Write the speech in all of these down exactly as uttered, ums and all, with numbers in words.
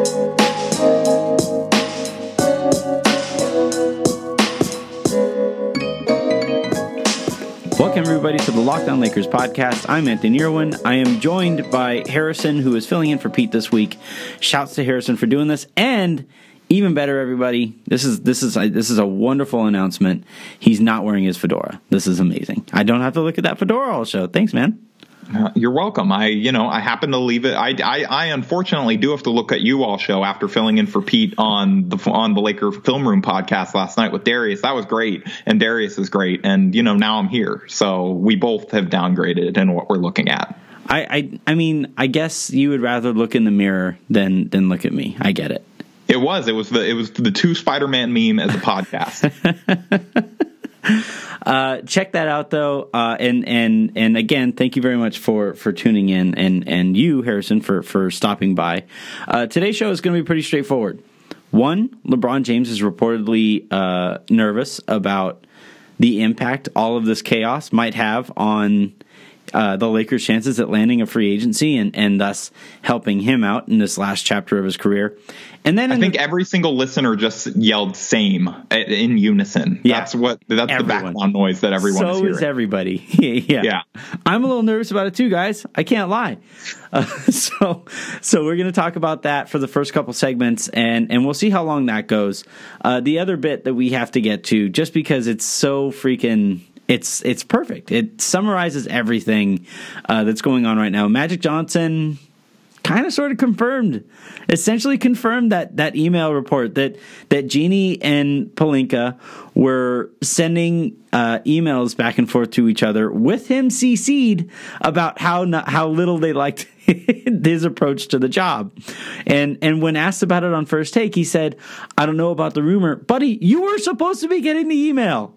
Welcome, everybody, to the Locked On Lakers podcast. I'm Anthony Irwin. I am joined by Harrison, who is filling in for Pete this week. Shouts to Harrison for doing this. And even better, everybody, this is this is a, this is a wonderful announcement. He's not wearing his fedora. This is amazing. I don't have to look at that fedora all show. Thanks, man. Uh, you're welcome. I, you know, I happen to leave it. I, I, I unfortunately do have to look at you all show after filling in for Pete on the on the Laker Film Room podcast last night with Darius. That was great, and Darius is great. And you know, now I'm here, so we both have downgraded in what we're looking at. I, I, I mean, I guess you would rather look in the mirror than than look at me. I get it. It was. It was the. It was the two Spider-Man meme as a podcast. Uh, check that out, though, uh, and and and again, thank you very much for, for tuning in, and, and you, Harrison, for, for stopping by. Uh, today's show is going to be pretty straightforward. One, LeBron James is reportedly uh, nervous about the impact all of this chaos might have on uh, the Lakers' chances at landing a free agency, and, and thus helping him out in this last chapter of his career. And then I think the, every single listener just yelled "same" in unison. Yeah, that's what that's everyone. the background noise that everyone so is hearing. is everybody. yeah. yeah, I'm a little nervous about it too, guys. I can't lie. Uh, so, so we're going to talk about that for the first couple segments, and and we'll see how long that goes. Uh, the other bit that we have to get to, just because it's so freaking. It's it's perfect. It summarizes everything uh, that's going on right now. Magic Johnson kind of sort of confirmed, essentially confirmed that, that email report that, that Jeannie and Pelinka were sending uh, emails back and forth to each other with him C C'd about how not, how little they liked his approach to the job. And and when asked about it on First Take, he said, "I don't know about the rumor. Buddy, you were supposed to be getting the email."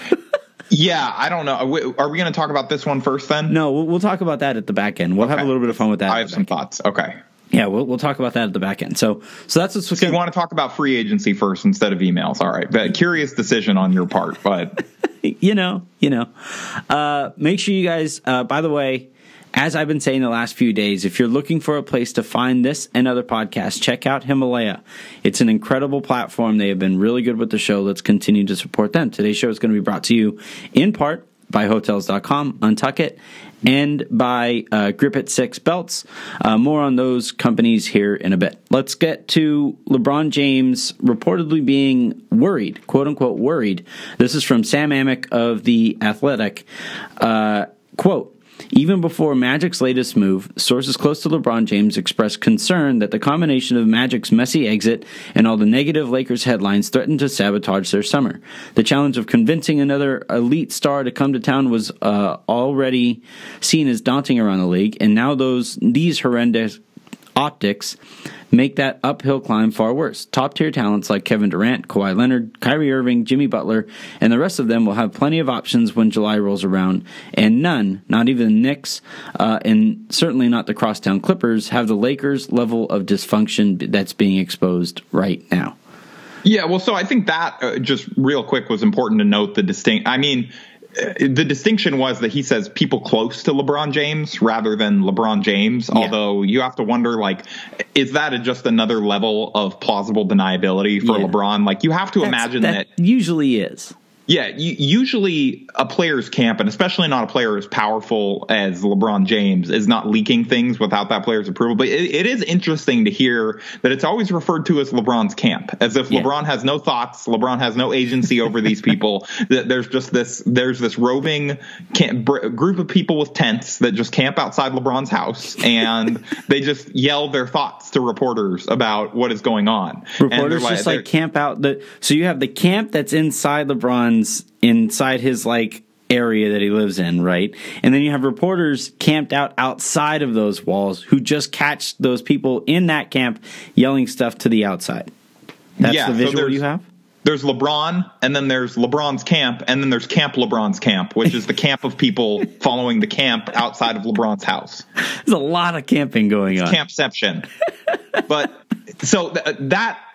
Yeah, I don't know. Are we going to talk about this one first then? No, we'll, we'll talk about that at the back end. We'll okay. have a little bit of fun with that. I have some thoughts. Okay. Yeah, we'll we'll talk about that at the back end. So so that's what's. So you want to talk about free agency first instead of emails? All right, but curious decision on your part, but you know, you know, uh, make sure you guys. Uh, by the way, as I've been saying the last few days, if you're looking for a place to find this and other podcasts, check out Himalaya. It's an incredible platform. They have been really good with the show. Let's continue to support them. Today's show is going to be brought to you in part by Hotels dot com, Untuck It, and by uh, Grip It Six Belts. Uh, more on those companies here in a bit. Let's get to LeBron James reportedly being worried, quote unquote worried. This is from Sam Amick of The Athletic. Uh, quote, "Even before Magic's latest move, sources close to LeBron James expressed concern that the combination of Magic's messy exit and all the negative Lakers headlines threatened to sabotage their summer. The challenge of convincing another elite star to come to town was uh, already seen as daunting around the league, and now those these horrendous optics make that uphill climb far worse. Top-tier talents like Kevin Durant, Kawhi Leonard, Kyrie Irving, Jimmy Butler, and the rest of them will have plenty of options when July rolls around, and none, not even the Knicks, uh, and certainly not the Crosstown Clippers, have the Lakers' level of dysfunction that's being exposed right now." Yeah, well, so I think that, uh, just real quick, was important to note the distinct. I mean, the distinction was that he says people close to LeBron James rather than LeBron James, yeah. Although you have to wonder, like, is that a, just another level of plausible deniability for yeah. LeBron? Like, you have to That's, imagine that, that usually is. Yeah, usually a player's camp, and especially not a player as powerful as LeBron James, is not leaking things without that player's approval. But it, it is interesting to hear that it's always referred to as LeBron's camp, as if yeah. LeBron has no thoughts, LeBron has no agency over these people. That there's just this, there's this roving camp, group of people with tents that just camp outside LeBron's house, and they just yell their thoughts to reporters about what is going on. Reporters just like, like camp out the. So you have the camp that's inside LeBron. Inside his like area that he lives in, right? And then you have reporters camped out outside of those walls who just catch those people in that camp yelling stuff to the outside. That's yeah, the visual so you have? There's LeBron, and then there's LeBron's camp, and then there's Camp LeBron's camp, which is the camp of people following the camp outside of LeBron's house. There's a lot of camping going it's on. Campception. But so th- that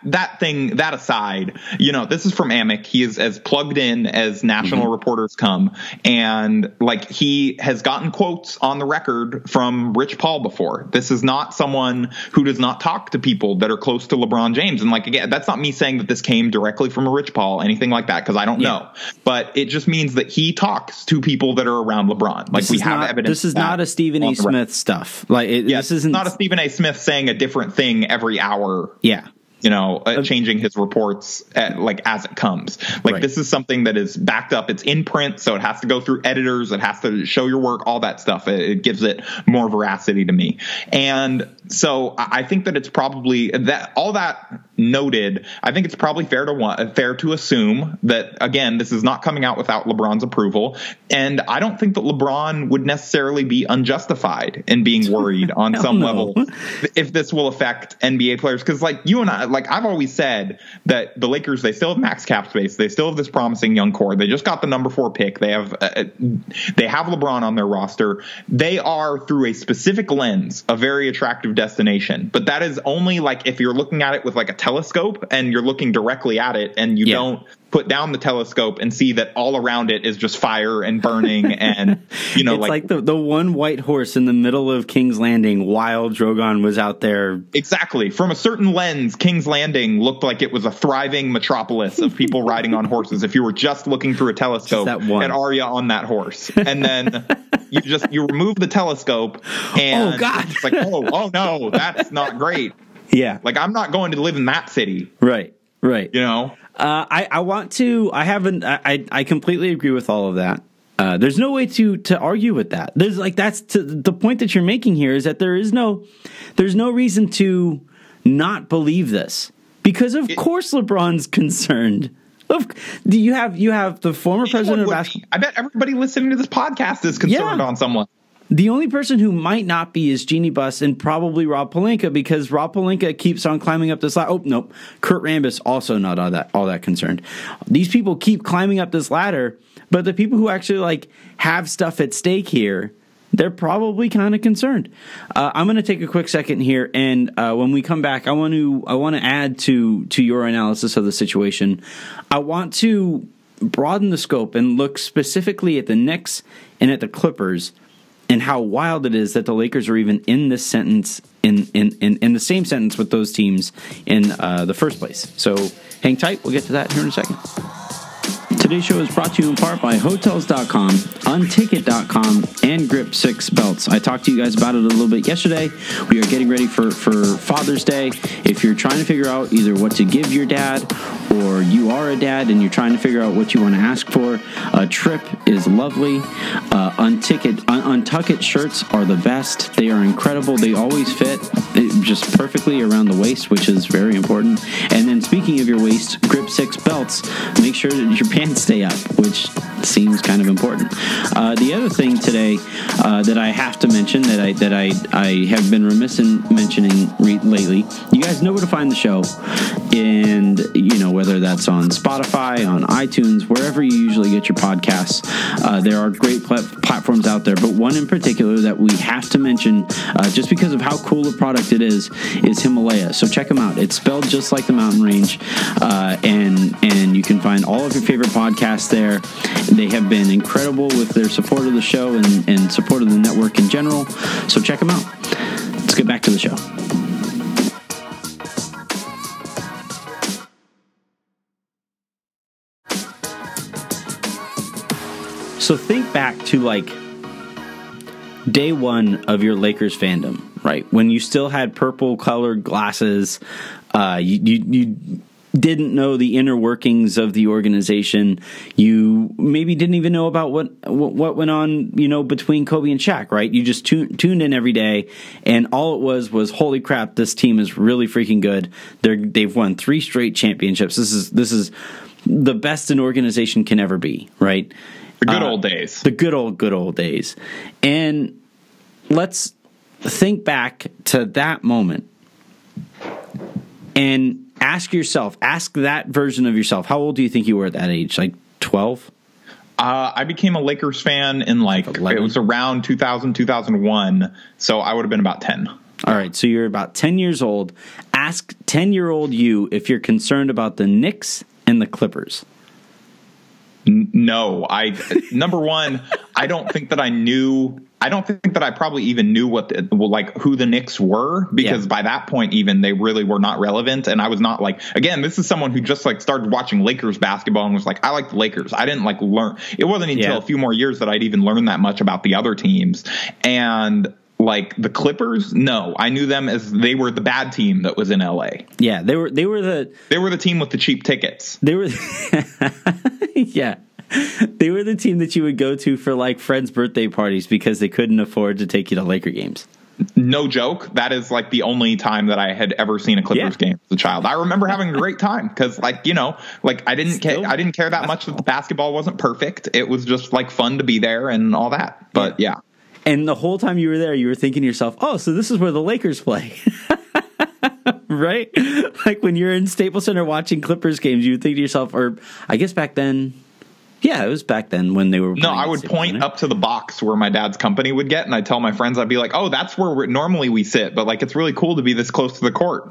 that thing, that aside, you know, this is from Amick. He is as plugged in as national mm-hmm. reporters come. And like, he has gotten quotes on the record from Rich Paul before. This is not someone who does not talk to people that are close to LeBron James. And like, again, that's not me saying that this came directly from a Rich Paul, anything like that, because I don't yeah. know. But it just means that he talks to people that are around LeBron. Like, this we have not, evidence. This is not a Stephen A. Smith stuff. Like, it, yeah, this isn't not a Stephen A. Smith saying a different thing every hour. Yeah. You know, uh, changing his reports at, like, as it comes. Like, right. This is something that is backed up. It's in print, so it has to go through editors. It has to show your work, all that stuff. It, it gives it more veracity to me. And so I think that it's probably that all that noted. I think it's probably fair to want, fair to assume that, again, this is not coming out without LeBron's approval. And I don't think that LeBron would necessarily be unjustified in being worried on some no. level if this will affect N B A players. Because like you and I, like I've always said that the Lakers, they still have max cap space. They still have this promising young core. They just got the number four pick. They have uh, they have LeBron on their roster. They are, through a specific lens, a very attractive destination. But that is only like if you're looking at it with like a telescope and you're looking directly at it and you yeah. don't put down the telescope and see that all around it is just fire and burning and, you know, it's like, like the, the one white horse in the middle of King's Landing while Drogon was out there. Exactly. From a certain lens, King's Landing looked like it was a thriving metropolis of people riding on horses. If you were just looking through a telescope at Arya on that horse, and then you just, you remove the telescope and oh, God. It's like, oh, oh no, that's not great. Yeah. Like, I'm not going to live in that city. Right. Right. You know? Uh, I, I want to, I haven't, I, I completely agree with all of that. Uh, there's no way to, to argue with that. There's like, that's to, the point that you're making here is that there is no, there's no reason to not believe this because of it, course LeBron's concerned. Of, do you have, you have the former president of basketball. I bet everybody listening to this podcast is concerned yeah. on someone. The only person who might not be is Jeannie Buss and probably Rob Pelinka because Rob Pelinka keeps on climbing up this ladder. Oh, nope. Kurt Rambis also not all that all that concerned. These people keep climbing up this ladder, but the people who actually like have stuff at stake here, they're probably kind of concerned. Uh, I'm going to take a quick second here, and uh, when we come back, I want to I want to add to to your analysis of the situation. I want to broaden the scope and look specifically at the Knicks and at the Clippers. And how wild it is that the Lakers are even in this sentence, in in, in, in the same sentence with those teams in uh, the first place. So hang tight. We'll get to that here in a second. Today's show is brought to you in part by Hotels dot com, Unticket dot com, and Grip six Belts. I talked to you guys about it a little bit yesterday. We are getting ready for, for Father's Day. If you're trying to figure out either what to give your dad or you are a dad and you're trying to figure out what you want to ask for, a trip is lovely. Uh, Unticket, un- Untucket shirts are the best. They are incredible. They always fit just perfectly around the waist, which is very important. And then speaking of your waist, Grip six Belts, make sure that your pants stay up, which seems kind of important. Uh, the other thing today uh, that I have to mention that I that I I have been remiss in mentioning re- lately, you guys know where to find the show, and you know whether that's on Spotify, on iTunes, wherever you usually get your podcasts. Uh, there are great plat- platforms out there, but one in particular that we have to mention, uh, just because of how cool a product it is, is Himalaya. So check them out. It's spelled just like the mountain range, uh, and and you can find all of your favorite podcasts there. They have been incredible with their support of the show and, and support of the network in general. So check them out. Let's get back to the show. So think back to like day one of your Lakers fandom, right? When you still had purple colored glasses, uh, you, you, you didn't know the inner workings of the organization. You maybe didn't even know about what what went on, you know, between Kobe and Shaq, right? You just tuned tuned in every day, and all it was was, holy crap, this team is really freaking good. They're they've won three straight championships. This is this is the best an organization can ever be, right? The good uh, old days. The good old good old days. And let's think back to that moment and ask yourself, ask that version of yourself. How old do you think you were at that age? Like twelve? Uh, I became a Lakers fan in like, like it was around two thousand, two thousand one. So I would have been about ten. All right. So you're about ten years old. ask ten-year-old you if you're concerned about the Knicks and the Clippers. No, I number one, I don't think that I knew. I don't think that I probably even knew what the, like who the Knicks were, because yeah. by that point even they really were not relevant. And I was not like, again, this is someone who just like started watching Lakers basketball and was like, I like the Lakers. I didn't like learn. It wasn't until yeah. a few more years that I'd even learned that much about the other teams. And like the Clippers, no, I knew them as they were the bad team that was in L A. Yeah, they were. They were the. They were the team with the cheap tickets. They were. yeah, they were the team that you would go to for like friends' birthday parties because they couldn't afford to take you to Laker games. No joke. That is like the only time that I had ever seen a Clippers yeah. game as a child. I remember having a great time because, like, you know, like I didn't care. I didn't care that much that the basketball wasn't perfect. It was just like fun to be there and all that. But yeah. yeah. And the whole time you were there, you were thinking to yourself, oh, so this is where the Lakers play. Right? Like when you're in Staples Center watching Clippers games, you would think to yourself, or I guess back then, yeah, it was back then when they were. No, I would point Center. up to the box where my dad's company would get, and I'd tell my friends, I'd be like, oh, that's where we're, normally we sit. But like, it's really cool to be this close to the court.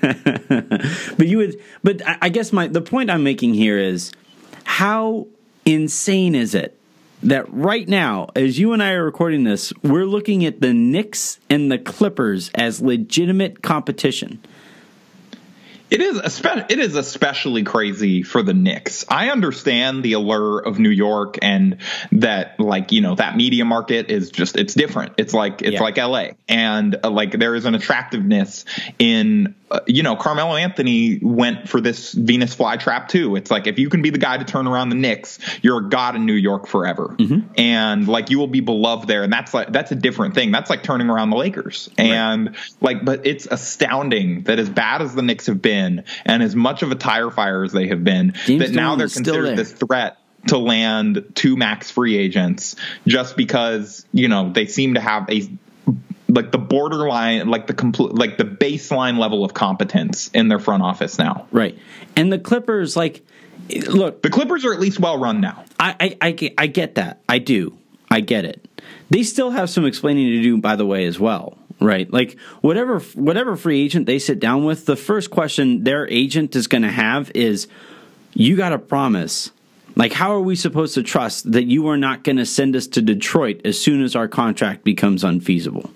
But you would, but I guess my the point I'm making here is how insane is it that right now, as you and I are recording this, we're looking at the Knicks and the Clippers as legitimate competition. It is espe- it is especially crazy for the Knicks. I understand the allure of New York and that, like, you know, that media market is just, it's different. It's like, it's yeah. like L A. And uh, like there is an attractiveness in, uh, you know, Carmelo Anthony went for this Venus flytrap too. It's like, if you can be the guy to turn around the Knicks, you're a god in New York forever. Mm-hmm. And like, you will be beloved there. And that's like, that's a different thing. That's like turning around the Lakers. Right. And like, but it's astounding that as bad as the Knicks have been, and as much of a tire fire as they have been, James that now they're considered this threat to land two max free agents just because, you know, they seem to have a like the borderline, like the complete, like the baseline level of competence in their front office now. Right. And the Clippers, like, look, the Clippers are at least well run now. I, I, I, I get that. I do. I get it. They still have some explaining to do, by the way, as well. Right. Like whatever whatever free agent they sit down with, the first question their agent is going to have is, you got to promise. Like, how are we supposed to trust that you are not going to send us to Detroit as soon as our contract becomes unfeasible?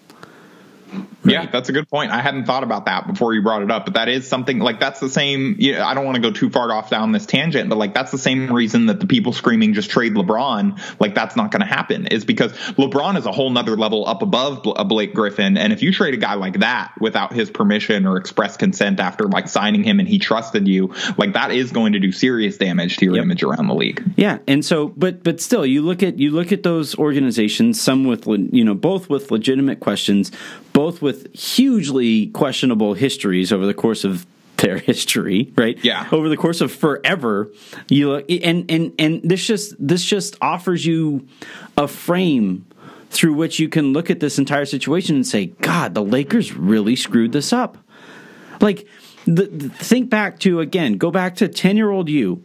Right. Yeah, that's a good point. I hadn't thought about that before you brought it up, but that is something like that's the same. You know, I don't want to go too far off down this tangent, but like that's the same reason that the people screaming just trade LeBron, like that's not going to happen, is because LeBron is a whole nother level up above Blake Griffin. And if you trade a guy like that without his permission or express consent after like signing him and he trusted you, like that is going to do serious damage to your yep. image around the league. Yeah. And so, but but still, you look at you look at those organizations, some with, you know, both with legitimate questions, both with hugely questionable histories over the course of their history, right? Yeah. Over the course of forever, you look, and and and this just this just offers you a frame through which you can look at this entire situation and say, God, the Lakers really screwed this up. Like, the, the, think back to, again, go back to ten-year-old you,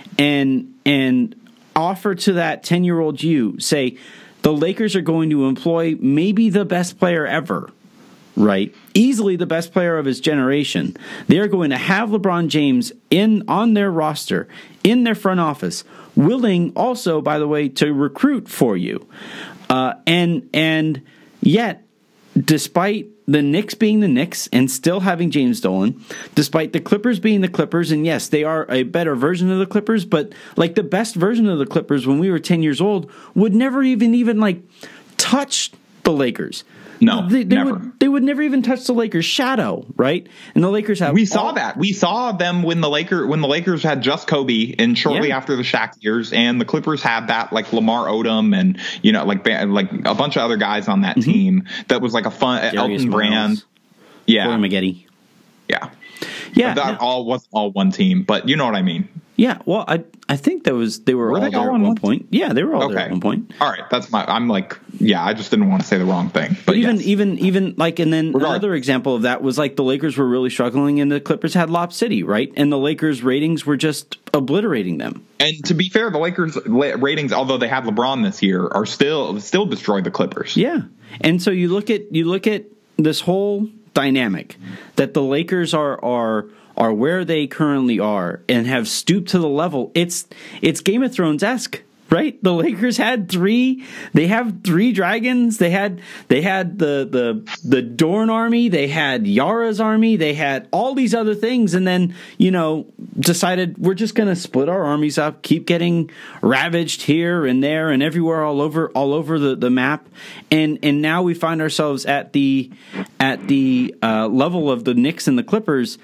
and and offer to that ten-year-old you, say, the Lakers are going to employ maybe the best player ever, right? Easily the best player of his generation. They're going to have LeBron James in on their roster, in their front office, willing also, by the way, to recruit for you. Uh, and and yet, despite the Knicks being the Knicks and still having James Dolan, despite the Clippers being the Clippers, and yes, they are a better version of the Clippers, but like the best version of the Clippers when we were ten years old would never even even like touch the Lakers. No, they, they never. Would, they would never even touch the Lakers' shadow, right? And the Lakers have. We saw all, that. We saw them when the Laker when the Lakers had just Kobe, and shortly yeah. after the Shaq years, and the Clippers had that like Lamar Odom and you know like like a bunch of other guys on that mm-hmm. team. That was like a fun Darius Elton Miles, Brand, yeah, Corey Maggette, yeah, yeah. That no. all wasn't all one team, but you know what I mean. Yeah, well, I I think that was they were, were all they there all at one point. Yeah, they were all okay. there at one point. All right, that's my. I'm like, yeah, I just didn't want to say the wrong thing. But, but even yes. even even like, and then Regardless. Another example of that was like the Lakers were really struggling, and the Clippers had Lob City, right? And the Lakers' ratings were just obliterating them. And to be fair, the Lakers' ratings, although they had LeBron this year, are still still destroyed the Clippers. Yeah, and so you look at you look at this whole dynamic that the Lakers are are are where they currently are and have stooped to the level. It's it's Game of Thrones-esque, right? The Lakers had three. They have three dragons. They had they had the the the Dorne army. They had Yara's army. They had all these other things, and then you know decided we're just going to split our armies up, keep getting ravaged here and there and everywhere, all over all over the, the map, and and now we find ourselves at the at the uh, level of the Knicks and the Clippers.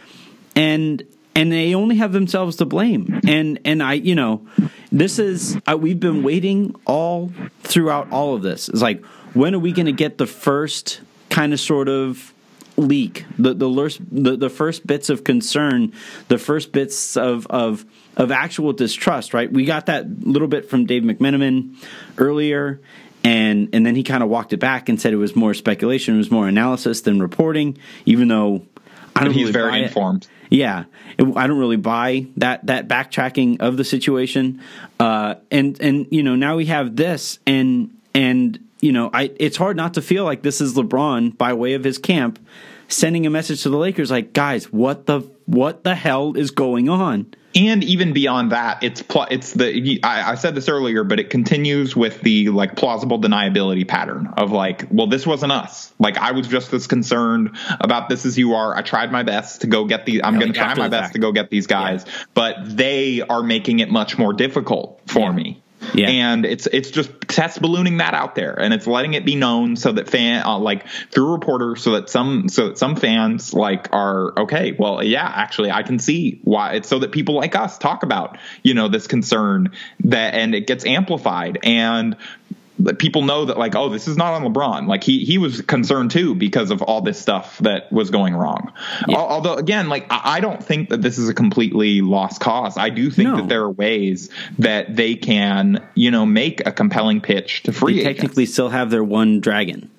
And and they only have themselves to blame. And and I, you know, this is uh, we've been waiting all throughout all of this. It's like, when are we going to get the first kind of sort of leak, the the, lurst, the the first bits of concern, the first bits of of of actual distrust? Right? We got that little bit from Dave McMenamin earlier. And and then he kind of walked it back and said it was more speculation, it was more analysis than reporting, even though I don't but he's really very buy informed. It. Yeah, I don't really buy that that backtracking of the situation, uh, and and you know now we have this, and and you know I it's hard not to feel like this is LeBron by way of his camp sending a message to the Lakers like, guys, what the what the hell is going on? And even beyond that, it's pl- it's the I, I said this earlier, but it continues with the like plausible deniability pattern of like, well, this wasn't us. Like, I was just as concerned about this as you are. I tried my best to go get these. I'm yeah, going to like try my best fact. to go get these guys, yeah. but they are making it much more difficult for yeah. me. Yeah. And it's it's just test ballooning that out there, and it's letting it be known so that fan uh, like through reporters, so that some so that some fans like are okay. Well, yeah, actually, I can see why. It's so that people like us talk about you know this concern that, and it gets amplified, and people know that like, oh, this is not on LeBron. Like he he was concerned too because of all this stuff that was going wrong. Yeah. Although again, like I don't think that this is a completely lost cause. I do think no. that there are ways that they can, you know, make a compelling pitch to free they agents. Technically still have their one dragon.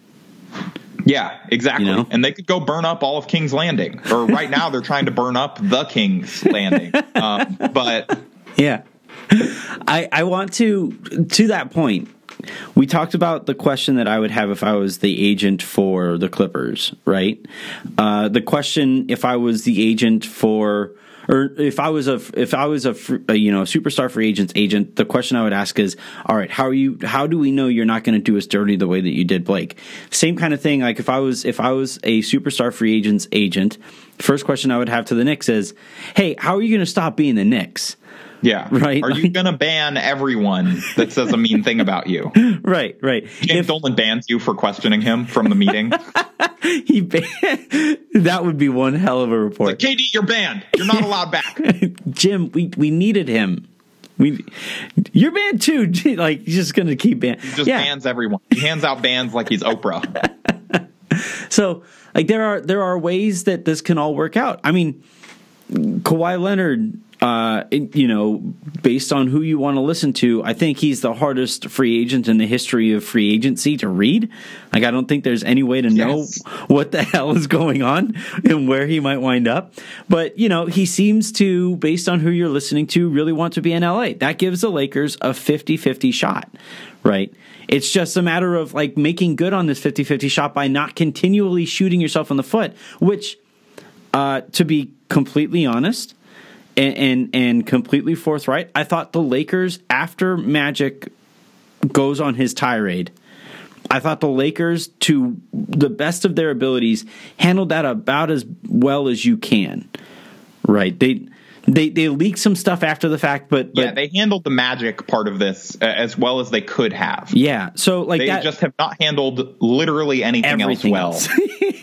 Yeah, exactly. You know? And they could go burn up all of King's Landing. Or right now they're trying to burn up the King's Landing. Um, but yeah, I I want to to that point. We talked about the question that I would have if I was the agent for the Clippers, right? Uh, the question if I was the agent for, or if I was a, if I was a, a you know a superstar free agents agent, the question I would ask is, all right, how are you? How do we know you're not going to do us dirty the way that you did Blake? Same kind of thing. Like if I was if I was a superstar free agents agent, first question I would have to the Knicks is, hey, how are you going to stop being the Knicks? Yeah. Right. Are you going to ban everyone that says a mean thing about you? Right. Right. James if, Dolan bans you for questioning him from the meeting. he ban- that would be one hell of a report. Like, K D, you're banned. You're not allowed back. Jim, we we needed him. We, you're banned too. Like he's just going to keep ban. He just yeah. bans everyone. He hands out bans like he's Oprah. So, like there are there are ways that this can all work out. I mean, Kawhi Leonard. Uh, you know, based on who you want to listen to, I think he's the hardest free agent in the history of free agency to read. Like, I don't think there's any way to know yes. what the hell is going on and where he might wind up. But, you know, he seems to, based on who you're listening to, really want to be in L A. That gives the Lakers a fifty-fifty shot, right? It's just a matter of, like, making good on this fifty-fifty shot by not continually shooting yourself in the foot, which, uh, to be completely honest, And, and and completely forthright, I thought the Lakers, after Magic goes on his tirade, I thought the Lakers, to the best of their abilities, handled that about as well as you can. Right? They they they leaked some stuff after the fact, but, but yeah, they handled the Magic part of this as well as they could have. Yeah, so like they that, just have not handled literally anything else well. Else.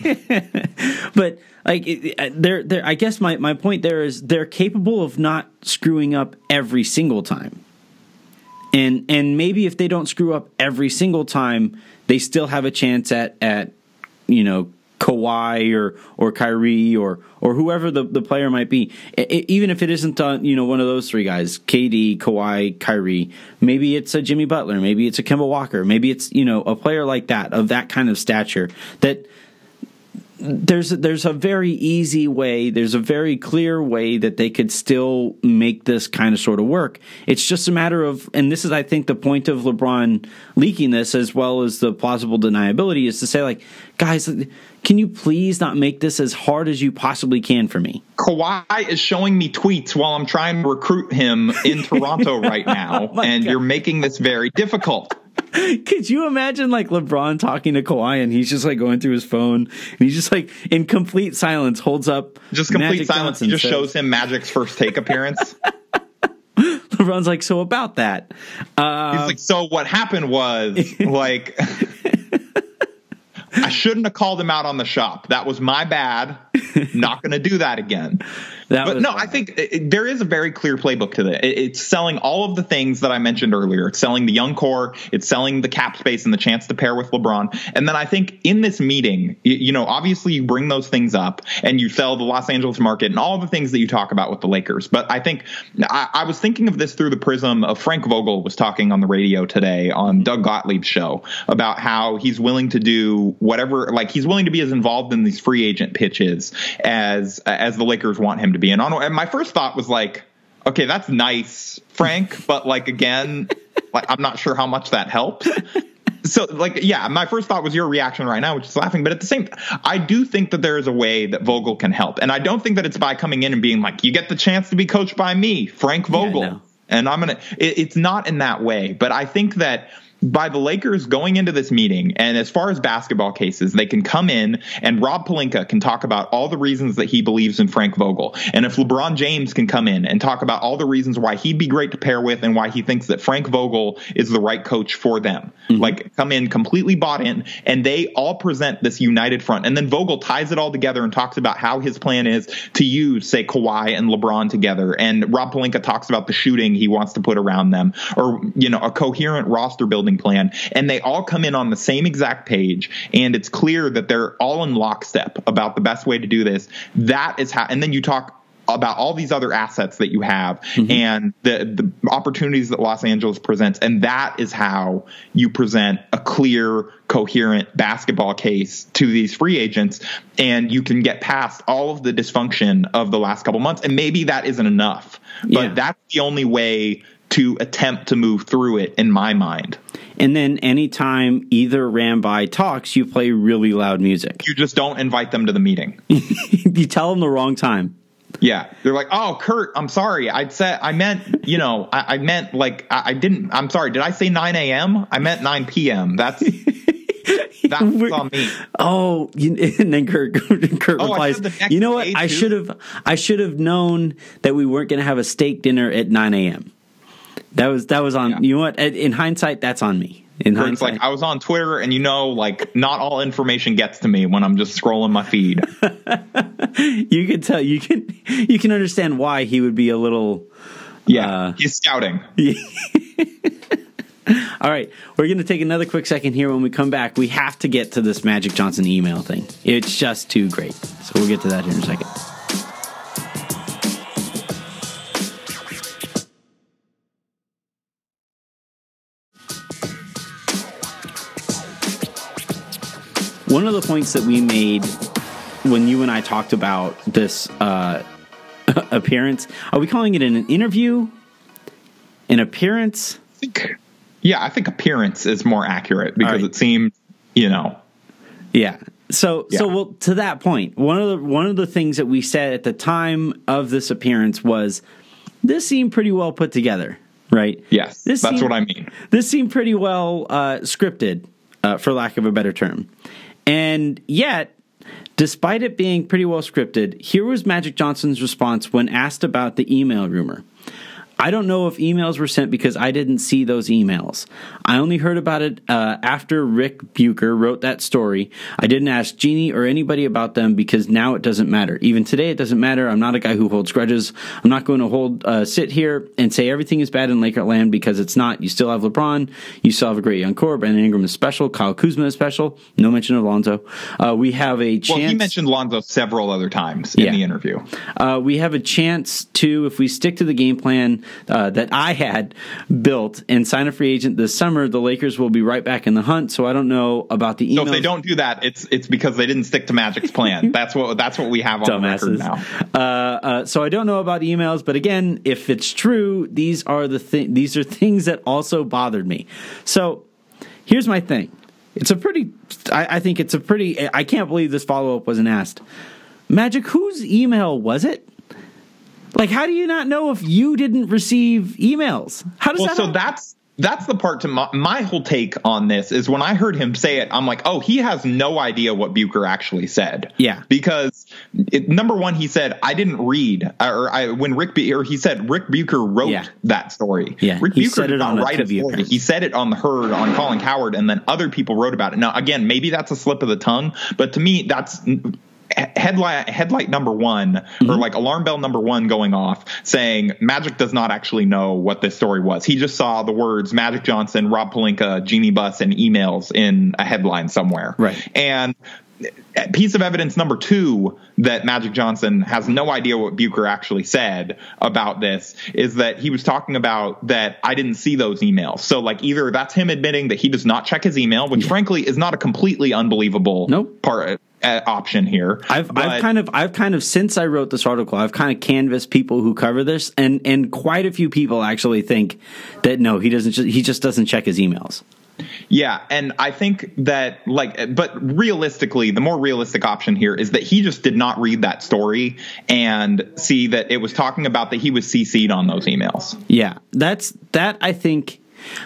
But. Like they're, they're, I guess my, my point there is they're capable of not screwing up every single time. And and maybe if they don't screw up every single time, they still have a chance at, at you know, Kawhi or or Kyrie or or whoever the, the player might be. It, even if it isn't uh, you know one of those three guys, K D, Kawhi, Kyrie, maybe it's a Jimmy Butler, maybe it's a Kemba Walker, maybe it's you know a player like that of that kind of stature that. There's there's a very easy way, there's a very clear way that they could still make this kind of sort of work. It's just a matter of, and this is, I think, the point of LeBron leaking this as well as the plausible deniability is to say, like, guys, Can you please not make this as hard as you possibly can for me? Kawhi is showing me tweets while I'm trying to recruit him in Toronto right now, oh and God. You're making this very difficult. Could you imagine like LeBron talking to Kawhi and he's just like going through his phone and he's just like in complete silence holds up just complete Magic silence. Johnson He just says, shows him Magic's first take appearance. LeBron's like, so about that. Uh, he's like, so what happened was like. I shouldn't have called him out on the shop. That was my bad. Not going to do that again. That but no, bad. I think it, there is a very clear playbook to that. It, it's selling all of the things that I mentioned earlier. It's selling the young core. It's selling the cap space and the chance to pair with LeBron. And then I think in this meeting, you, you know, obviously you bring those things up and you sell the Los Angeles market and all the things that you talk about with the Lakers. But I think I, I was thinking of this through the prism of Frank Vogel was talking on the radio today on Doug Gottlieb's show about how he's willing to do whatever, like he's willing to be as involved in these free agent pitches as as the Lakers want him to be. And, on, and my first thought was like, okay, that's nice, Frank, but like again, like I'm not sure how much that helps. So like, yeah, my first thought was your reaction right now, which is laughing. But at the same time, I do think that there is a way that Vogel can help. And I don't think that it's by coming in and being like, you get the chance to be coached by me, Frank Vogel. Yeah, and I'm going to, it, it's not in that way. But I think that by the Lakers going into this meeting, and as far as basketball cases, they can come in and Rob Pelinka can talk about all the reasons that he believes in Frank Vogel. And if LeBron James can come in and talk about all the reasons why he'd be great to pair with and why he thinks that Frank Vogel is the right coach for them, mm-hmm. like come in completely bought in, and they all present this united front. And then Vogel ties it all together and talks about how his plan is to use, say, Kawhi and LeBron together. And Rob Pelinka talks about the shooting he wants to put around them, or, you know, a coherent roster building plan, and they all come in on the same exact page, and it's clear that they're all in lockstep about the best way to do this. That is how, and then you talk about all these other assets that you have mm-hmm. and the, the opportunities that Los Angeles presents, and that is how you present a clear, coherent basketball case to these free agents, and you can get past all of the dysfunction of the last couple months. And maybe that isn't enough, but yeah. that's the only way to attempt to move through it in my mind. And then anytime either Ramby talks, you play really loud music. You just don't invite them to the meeting. You tell them the wrong time. Yeah. They're like, oh, Kurt, I'm sorry. I said, I meant, you know, I, I meant like, I, I didn't, I'm sorry. Did I say nine a.m.? I meant nine p.m. That's, that's on me. Oh, you, and then Kurt, Kurt oh, replies, you know what? I should have, I should have known that we weren't going to have a steak dinner at nine a.m. That was that was on yeah. you know what? In hindsight, that's on me. In Kurt's hindsight, like I was on Twitter, and you know, like not all information gets to me when I'm just scrolling my feed. You can tell, you can you can understand why he would be a little. Yeah, uh, he's scouting. All right, we're going to take another quick second here. When we come back, we have to get to this Magic Johnson email thing. It's just too great. So we'll get to that here in a second. One of the points that we made when you and I talked about this uh, appearance, are we calling it an interview? An appearance? I think, yeah, I think appearance is more accurate because right. it seemed, you know. Yeah. So, yeah. so well, to that point, one of the one of the things that we said at the time of this appearance was this seemed pretty well put together, right? Yes, this that's seemed, what I mean. This seemed pretty well uh, scripted, uh, for lack of a better term. And yet, despite it being pretty well scripted, here was Magic Johnson's response when asked about the email rumor. I don't know if emails were sent because I didn't see those emails. I only heard about it uh, after Rick Bucher wrote that story. I didn't ask Jeannie or anybody about them because now it doesn't matter. Even today, it doesn't matter. I'm not a guy who holds grudges. I'm not going to hold uh, sit here and say everything is bad in Laker land because it's not. You still have LeBron. You still have a great young core. Brandon Ingram is special. Kyle Kuzma is special. No mention of Lonzo. Uh, we have a chance. Well, he mentioned Lonzo several other times in yeah. the interview. Uh, we have a chance to, if we stick to the game plan Uh, that I had built and sign a free agent this summer, the Lakers will be right back in the hunt. So I don't know about the emails. So if they don't do that, it's it's because they didn't stick to Magic's plan. That's what that's what we have on Dumbasses. the record now. Uh, uh, so I don't know about emails, but again, if it's true, these are the thi- these are things that also bothered me. So here's my thing. It's a pretty, I, I think it's a pretty, I can't believe this follow-up wasn't asked. Magic, whose email was it? Like, how do you not know if you didn't receive emails? How does well, that so happen? that's that's the part to my, my whole take on this is when I heard him say it, I'm like, oh, he has no idea what Bucher actually said. Yeah. Because it, number one, he said, I didn't read, or I, when Rick, or he said Rick Bucher wrote yeah. that story. Yeah. Rick he Bucher said did it not on write a story. Page. He said it on the Herd, on Colin Cowherd, and then other people wrote about it. Now, again, maybe that's a slip of the tongue, but to me, that's headlight headlight number one, mm-hmm. or like alarm bell number one going off saying Magic does not actually know what this story was. He just saw the words Magic Johnson, Rob Pelinka, Jeannie Buss, and emails in a headline somewhere. Right. And piece of evidence number two that Magic Johnson has no idea what Bucher actually said about this is that he was talking about that I didn't see those emails. So like either that's him admitting that he does not check his email, which yeah. frankly is not a completely unbelievable nope. part uh, option here. I've but, I've kind of I've kind of since I wrote this article, I've kind of canvassed people who cover this, and and quite a few people actually think that no, he doesn't. He just doesn't check his emails. Yeah, and I think that, like, but realistically, the more realistic option here is that he just did not read that story and see that it was talking about that he was C C'd on those emails. Yeah, that's that. I think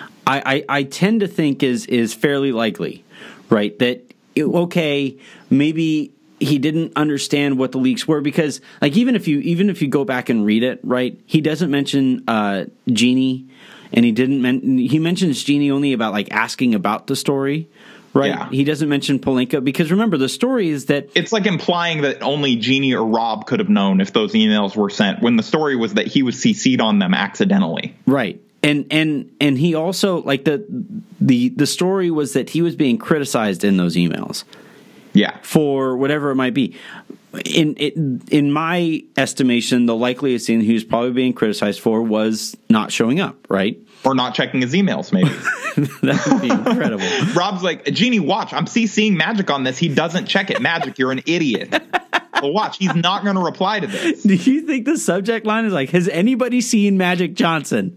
I I, I tend to think is is fairly likely, right? That okay, maybe he didn't understand what the leaks were because, like, even if you even if you go back and read it, right, he doesn't mention uh, Jeannie. And he didn't. Men- he mentions Jeannie only about like asking about the story, right? Yeah. He doesn't mention Pelinka because remember the story is that it's like implying that only Jeannie or Rob could have known if those emails were sent. When the story was that he was C C'd on them accidentally, right? And and and he also like the the the story was that he was being criticized in those emails, yeah, for whatever it might be. In in in my estimation, the likeliest thing he was probably being criticized for was not showing up, right? Or not checking his emails, maybe. That would be incredible. Rob's like, Jeannie, watch. I'm CCing Magic on this. He doesn't check it. Magic, you're an idiot. Well, watch. He's not going to reply to this. Do you think the subject line is like, has anybody seen Magic Johnson?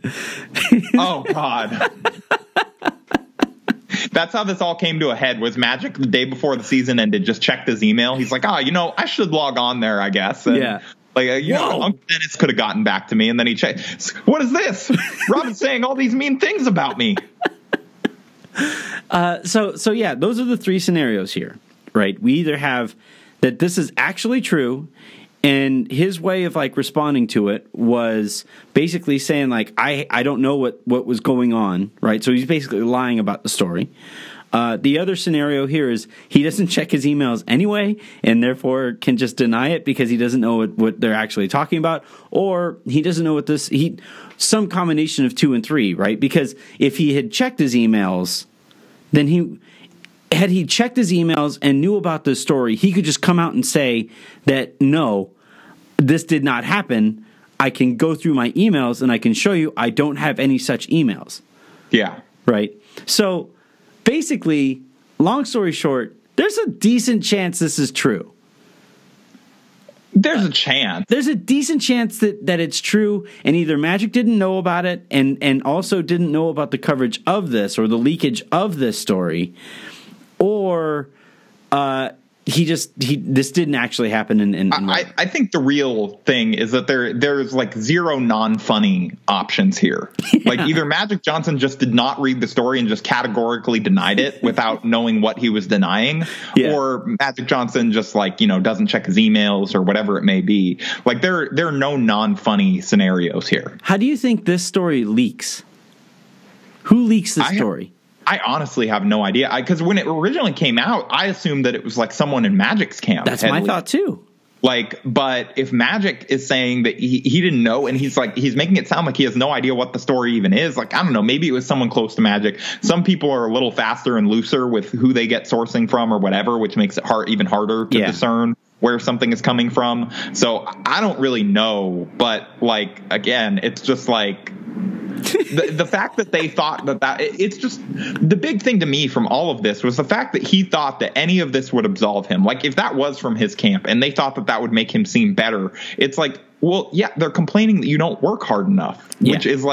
Oh, God. That's how this all came to a head. Was Magic the day before the season ended just checked his email? He's like, oh, you know, I should log on there, I guess. And yeah. Like, uh, you Whoa. know, Uncle Dennis could have gotten back to me. And then he checked. What is this? Robin's saying all these mean things about me. Uh, so, so yeah, those are the three scenarios here, right? We either have that this is actually true, and his way of like responding to it was basically saying like, I, I don't know what, what was going on, right? So he's basically lying about the story. Uh, the other scenario here is he doesn't check his emails anyway, and therefore can just deny it because he doesn't know what, what they're actually talking about, or he doesn't know what this he some combination of two and three, right? Because if he had checked his emails, then he had he checked his emails and knew about this story, he could just come out and say that no, this did not happen. I can go through my emails and I can show you I don't have any such emails. Yeah. Right. So basically, long story short, there's a decent chance this is true. There's a chance. There's a decent chance that, that it's true, and either Magic didn't know about it and, and also didn't know about the coverage of this or the leakage of this story, or uh, he just he this didn't actually happen. In, in, in I, I think the real thing is that there there's like zero non-funny options here. Yeah. Like either Magic Johnson just did not read the story and just categorically denied it without knowing what he was denying, yeah. or Magic Johnson just like, you know, doesn't check his emails or whatever it may be. Like there there are no non-funny scenarios here. How do you think this story leaks? Who leaks the story? I honestly have no idea. Because when it originally came out, I assumed that it was like someone in Magic's camp. That's my leaked. thought too. Like, but if Magic is saying that he, he didn't know, and he's like, he's making it sound like he has no idea what the story even is. Like, I don't know, maybe it was someone close to Magic. Some people are a little faster and looser with who they get sourcing from or whatever, which makes it hard, even harder to yeah. discern where something is coming from. So I don't really know, but like, again, it's just like, the, the fact that they thought that that it's just the big thing to me from all of this was the fact that he thought that any of this would absolve him. Like if that was from his camp and they thought that that would make him seem better, it's like, well, yeah, they're complaining that you don't work hard enough, yeah. which is like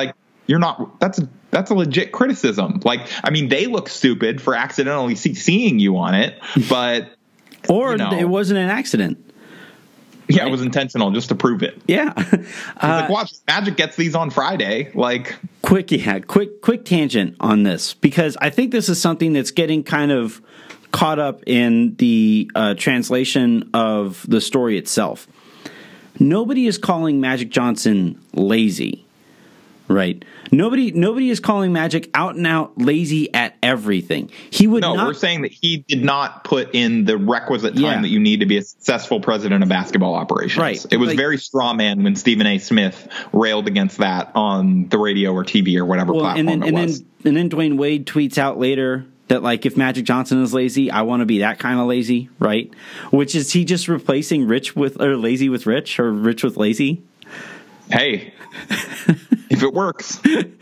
you're not, that's a, that's a legit criticism. Like, I mean, they look stupid for accidentally see, seeing you on it, but. Or you know, it wasn't an accident. Yeah, right? It was intentional just to prove it. Yeah. Uh, like, watch, Magic gets these on Friday. Like, quick, yeah, quick, quick tangent on this, because I think this is something that's getting kind of caught up in the uh, translation of the story itself. Nobody is calling Magic Johnson lazy, right? Nobody, nobody is calling Magic out and out lazy at everything. He would no. not. We're saying that he did not put in the requisite time Yeah. that you need to be a successful president of basketball operations. Right. It was Like, very straw man when Stephen A. Smith railed against that on the radio or T V or whatever well, platform and then, it and was. then and then Dwayne Wade tweets out later that, like, if Magic Johnson is lazy, I want to be that kind of lazy, right? Which is he just replacing rich with or lazy with rich or rich with lazy? Hey, if it works.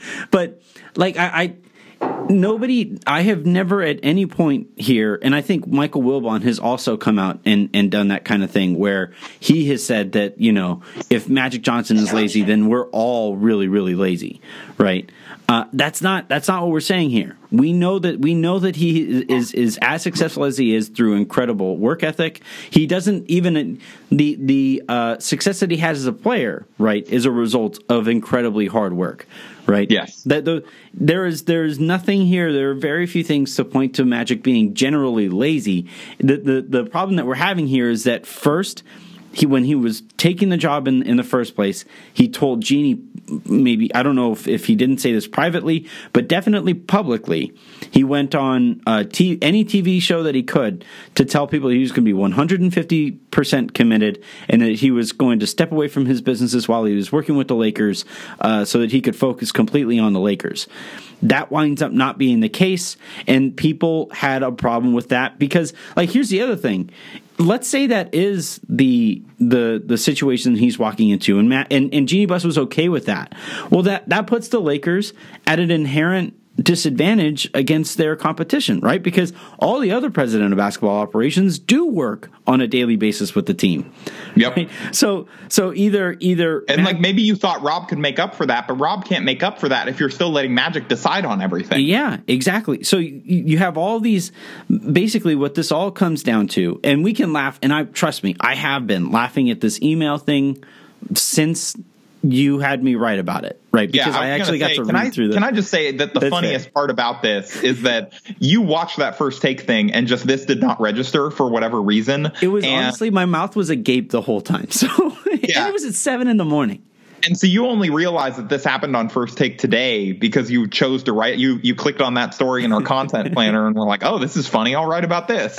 But like I, I, nobody, I have never at any point here, and I think Michael Wilbon has also come out and, and done that kind of thing where he has said that, you know, if Magic Johnson is lazy, then we're all really, really lazy, right? Uh, that's not that's not what we're saying here. We know that we know that he is is as successful as he is through incredible work ethic. He doesn't even the the uh, success that he has as a player, right, is a result of incredibly hard work, right? Yes. That the there is there is nothing here. There are very few things to point to Magic being generally lazy. The the the problem that we're having here is that first, he when he was taking the job in in the first place, he told Jeannie, maybe I don't know if, if he didn't say this privately, but definitely publicly, he went on uh, t- any T V show that he could to tell people he was going to be one hundred fifty percent committed and that he was going to step away from his businesses while he was working with the Lakers uh, so that he could focus completely on the Lakers. That winds up not being the case, and people had a problem with that because, like, here's the other thing. Let's say that is the the the situation he's walking into, and Matt and, and Jeannie Buss was okay with that. Well, that that puts the Lakers at an inherent disadvantage against their competition, right? Because all the other president of basketball operations do work on a daily basis with the team. Yep. Right? So so either either and Matt, like maybe you thought Rob could make up for that, but Rob can't make up for that if you're still letting Magic decide on everything. Yeah, exactly. So you, you have all these, basically what this all comes down to, and we can laugh, and I trust me, I have been laughing at this email thing since you had me write about it, right? Because yeah, I, I actually say, got to can read I, through the. Can I just say that the funniest fair. part about this is that you watched that first take thing and just this did not register for whatever reason. It was and, honestly, my mouth was agape the whole time. So yeah. And it was at seven in the morning. And so you only realized that this happened on First Take today because you chose to write. You you clicked on that story in our content planner and were like, oh, this is funny. I'll write about this.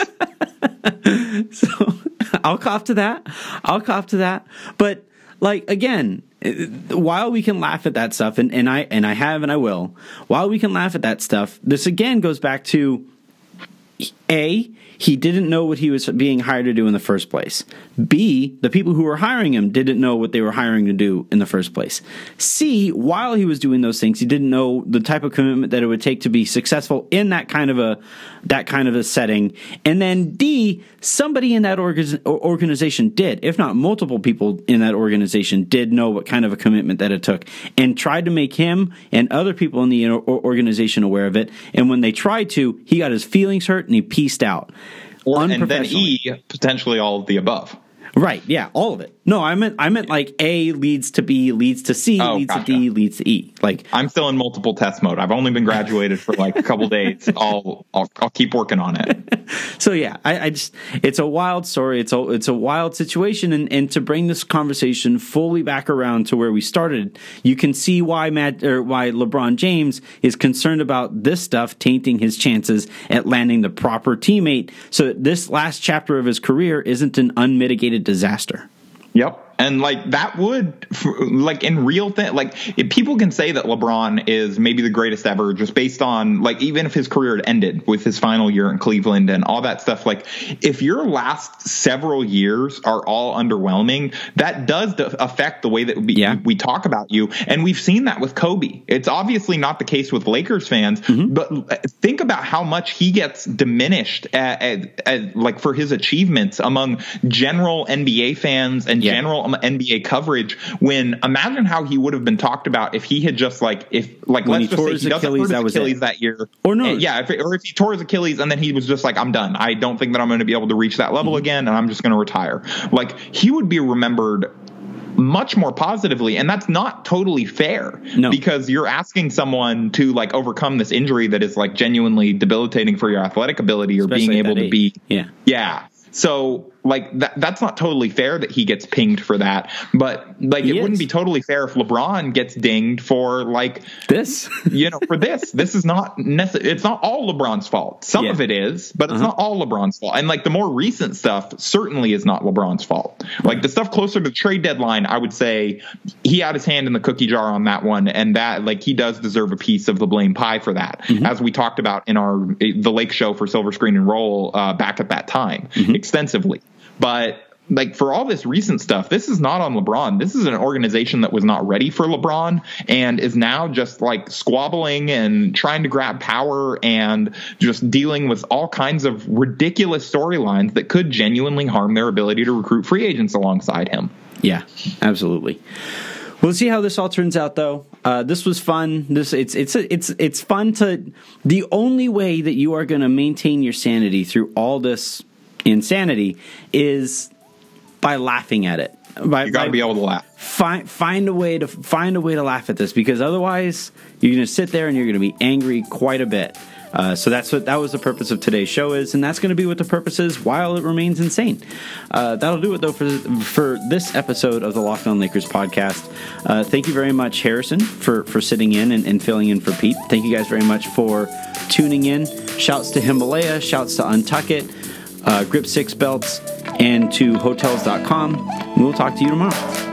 So I'll cop to that. I'll cop to that. But like, again, while we can laugh at that stuff, and, and I and I have and I will, while we can laugh at that stuff, this again goes back to A, he didn't know what he was being hired to do in the first place. B, the people who were hiring him didn't know what they were hiring to do in the first place. C, while he was doing those things, he didn't know the type of commitment that it would take to be successful in that kind of a that kind of a setting. And then D, somebody in that orga- organization did, if not multiple people in that organization did know what kind of a commitment that it took and tried to make him and other people in the organization aware of it. And when they tried to, he got his feelings hurt and he peaced out. Or, and then E, potentially all of the above. Right, yeah, all of it. No, I meant I meant like A leads to B, leads to C, oh, leads gotcha. to D, leads to E. Like I'm still in multiple test mode. I've only been graduated for like a couple days. I'll, I'll I'll keep working on it. So yeah, I, I just it's a wild story. It's a it's a wild situation, and, and to bring this conversation fully back around to where we started, you can see why Matt or why LeBron James is concerned about this stuff tainting his chances at landing the proper teammate, so that this last chapter of his career isn't an unmitigated disaster. Yep. And like that would like in real thing, like if people can say that LeBron is maybe the greatest ever just based on like even if his career had ended with his final year in Cleveland and all that stuff, like if your last several years are all underwhelming, that does affect the way that we, yeah. we talk about you. And we've seen that with Kobe. It's obviously not the case with Lakers fans, mm-hmm. but think about how much he gets diminished at, at, at, like for his achievements among general N B A fans and yeah. general some N B A coverage when imagine how he would have been talked about if he had just like if like when let's he just say he doesn't Achilles, hurt that his was Achilles it. that year or no and, yeah if it, or if he tore his Achilles and then he was just like I'm done, I don't think that I'm going to be able to reach that level mm-hmm. again and I'm just going to retire. Like he would be remembered much more positively, and that's not totally fair no. because you're asking someone to like overcome this injury that is like genuinely debilitating for your athletic ability or Especially being able to age. be yeah yeah so like that that's not totally fair that he gets pinged for that, but like he it is. wouldn't be totally fair if LeBron gets dinged for like this you know for this this is not necess- it's not all LeBron's fault. Some yeah. of it is, but it's uh-huh. not all LeBron's fault, and like the more recent stuff certainly is not LeBron's fault. Like the stuff closer to the trade deadline, I would say he had his hand in the cookie jar on that one, and that like he does deserve a piece of the blame pie for that, mm-hmm. as we talked about in our the Lake Show for Silver Screen and Roll uh, back at that time mm-hmm. extensively. But like for all this recent stuff, this is not on LeBron. This is an organization that was not ready for LeBron and is now just like squabbling and trying to grab power and just dealing with all kinds of ridiculous storylines that could genuinely harm their ability to recruit free agents alongside him. Yeah, absolutely. We'll see how this all turns out, though. Uh, this was fun. This it's it's it's it's fun to. The only way that you are going to maintain your sanity through all this insanity is by laughing at it. By, you got to be able to laugh. Find find a way to find a way to laugh at this, because otherwise you're going to sit there and you're going to be angry quite a bit. Uh, so that's what that was the purpose of today's show is, and that's going to be what the purpose is while it remains insane. Uh, that'll do it though for for this episode of the Locked On Lakers podcast. Uh, thank you very much, Harrison, for for sitting in and, and filling in for Pete. Thank you guys very much for tuning in. Shouts to Himalaya, shouts to Untuck It, uh, Grip Six Belts, and to Hotels dot com. We'll talk to you tomorrow.